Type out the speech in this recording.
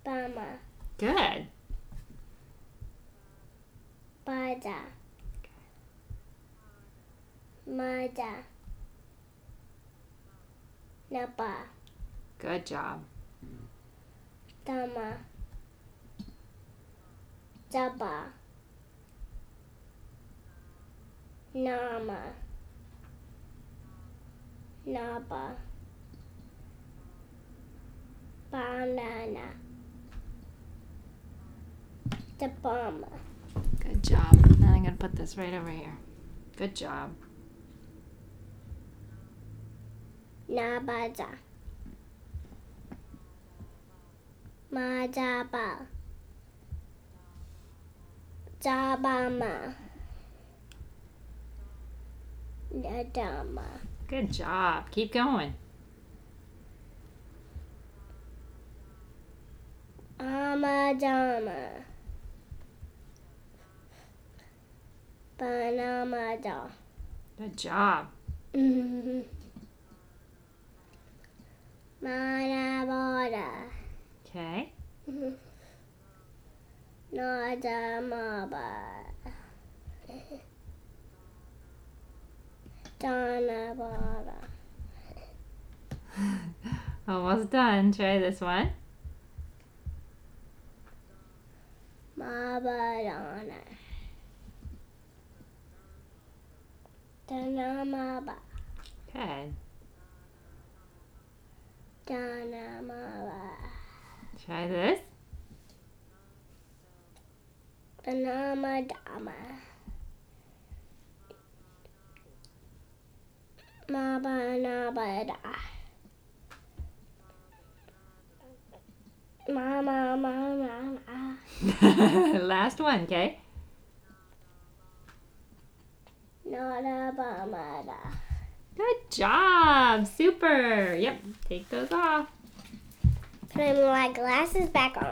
Bama. Good. Bada. Mada. Napa. Good job. Dama. Daba. Nama. Naba. Banana. Dabama. Good job. Now I'm going to put this right over here. Good job. Nabada. Madaba. Dabama. Nadama. Good job. Keep going. Amadama. Banamada. Good job. Manabada. Okay. Nadamaba. Danabada. Almost done. Try this one. Mabadana. Danamaba. Good. Danamaba. Try this. Danamadama. Mabanabada. Mama. Last one, okay? Nadabamada. Good job. Super. Yep. Take those off. Putting my glasses back on.